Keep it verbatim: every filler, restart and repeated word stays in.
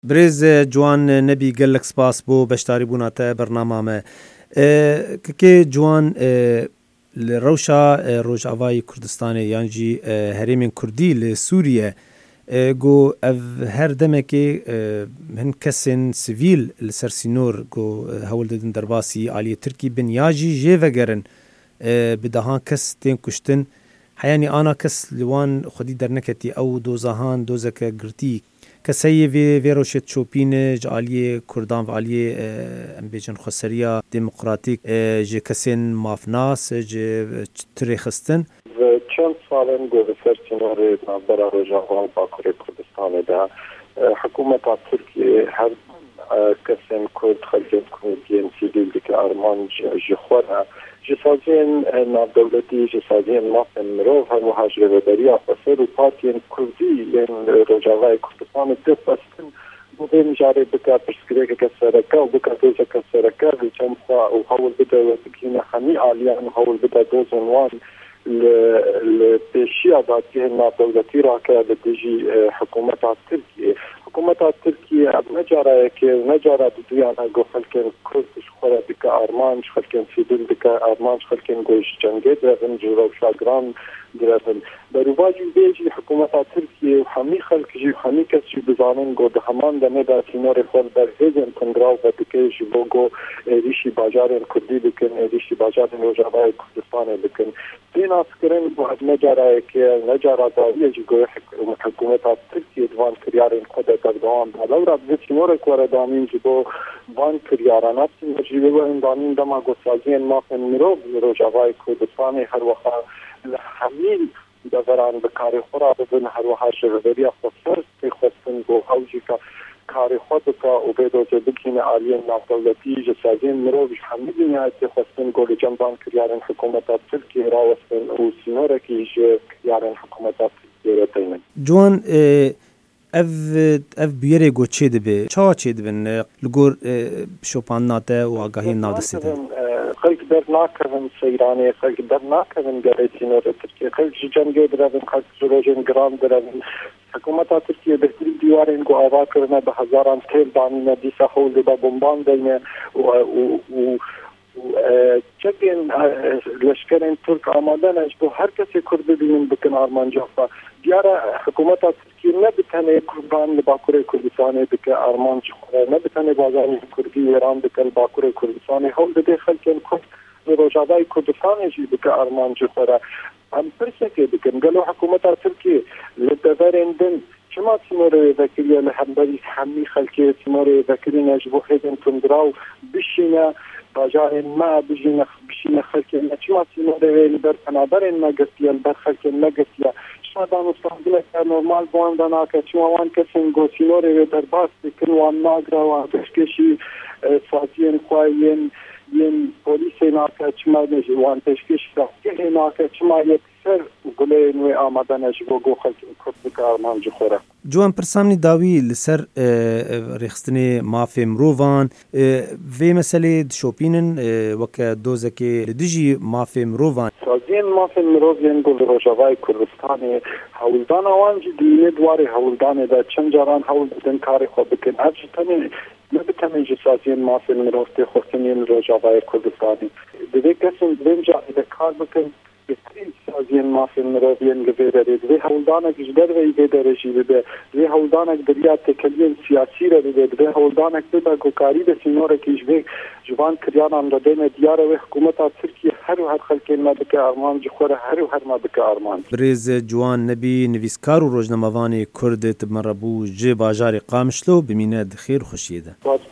برز جوان نبی گلک سپاس بو بشتاری بوناته برنامه ما که جوان لروشا روجاوای کردستان یانجی هرمین کردی لسوریه گو هر دمه که هن کسین سیویل لسرسینور گو هول دادن درباسی عالی ترکی بنیاجی جه وگرن بدهان کس تین کشتن حیانی آنا کس لوان خودی در نکتی او دوزهان دوزک گرتی کسی وی ویروشت چوپین جالی کردان و عالی امبیجن خسریا دموکراتیک ج کسین مافناس ج تریخستن و چند سالن گذشته سینوری برای روجاوان باکوری کردستان ده حکومت ترکیه هر کسین کرد خلجت کردین سیدیل که ارمان جخوره جسازین نادولتی جسازین مافن مروف هم مهاجر و دریا فسر و پارتین کردی این روجاوای کردستان دفستن بودن جاری بکا پرسکری که کسرکه و بکا دوزه کسرکه و چند سا و حول بده و بکین خمی آلیان حول بده دوز عنوان لپیشی آداتی نادولتی را که لدیجی حکومت ترکیه حکومت ترکیه اب نجاره که نجاره دویانه گو خلکن کردش خوره بکا ارمان خلکن سیدل بکا ارمان خلکن گوش جنگه درن جورو شاگران درن برواجی بیجی حکومت ترکیه و همی خلک جی همی کس جی بزانن گو ده همان دمه دا سینور خود در هیزن کنگراو و بکه جی بو ریشی باجارین کردی بکن ریشی باجارین روجاوای کردستان بکن دین اسکرین با نجاره که نجاره داری جی گوی حکومت ترکیه دوان کریارین خود در دوام دالو را بسیمور کوره دامین جی بو وان کریارانات جی بو این دامین دما گسازین مافن مرو روجاوای کردستان هر وقت همین دوران بکاری خورا بدون هر وقت شغلی خصوص که خصوصن بو حوجی که کاری خود که او بیدو که بکین آلیه نافدولتی جسازین مروش همه دنیای که خصوصن گولی جنبان کریارن حکومت ترکیه راوستن و سینوره که ایشه کریارن حکومت ترکیه را تینن. جوان اف اف بیره گو چه دبه چا چه دبن لگور شوپان ناته و آگاهی نادسیده خلق در ناکرن سیرانی خلق در ناکرن گره سینوره ترکیه خلق جنگه درن خلق جروجن گرام درن حکومت ترکیه بهتری دیوارین گو آوا کرنه به هزاران تیل دانینه دیسا خول دیبا بمبان دینه و چکین لشکرین ترک آماده نش بو هر کسی کرد ببینیم بکن آرمان جافا دیاره حکومت ترکیه نبتنه کربان باکوره کردستانه بکن آرمان جخوره نبتنه بازاری کردی ایران بکن باکوره کردستانه حول بده خلکن کرد روجاوای کردستانه جی بکن آرمان جخوره هم پرسه بکن گلو حکومت ترکیه لدورین دن چما سمور ذکریه لحنبری همی خلکی سمور ذکری نجبو خیدن تندراو بشینه باجارین ما بجینه بشینه خلکی چما سمور ویلی بر پنابرین ما گستیه بر خلکی نگستیه شما دانو استانبوله که نورمال بوان دانا که چما وان کسین گو سمور وی در باس بکن وان ناگرا وان تشکشی سازین خواهین ین پولیس ناکه چما نجی وان تشکش رفته ناکه چما یک سر گله نوی آمدنش بو گو خلکی کرد که آرمان جخوره جوان پرسامنی داوی لسر ریخستنی مافی مرووان وی مسئله شوپینن وکه دوزکی لدیجی مافی مرووان سازین مافی مرووین گل روجاوای کردستانی حولدان آوانجی دینه دواری حولدان دا چند جاران حول بدن کاری خواب بکن هرچی تنی نبتنی جسازین مافی مروفتی خوستنین روجاوای کردستانی دوی کسیم دویم جا ایده کار بکن بهترین سازین مافی مروفین گویره دوی حولدانک جدر وی بیده رجی بده دوی حولدانک دریا تکلین سیاسی را بده دوی حولدانک بده گوکاری به سینوره که جوی جوان کریان هم دادین دیاره و حکومت ترکیه هر و هر خلکین ما بکه آرمان جخوره هر و هر ما بکه آرمان بریز جوان نبی نویسکار و روزنامه‌وانی کرد تمربو جه باجاری قامشلو بمینه دخیر خوشیده